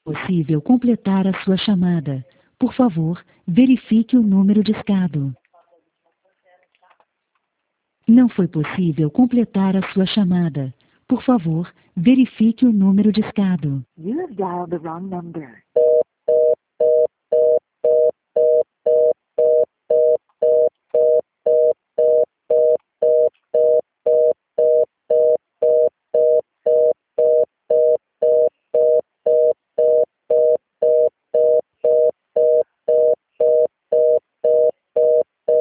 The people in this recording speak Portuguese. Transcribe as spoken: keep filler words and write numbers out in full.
possível completar a sua chamada. Por favor, verifique o número discado. Não foi possível completar a sua chamada. Por favor, verifique o número discado. You have dialed the wrong number.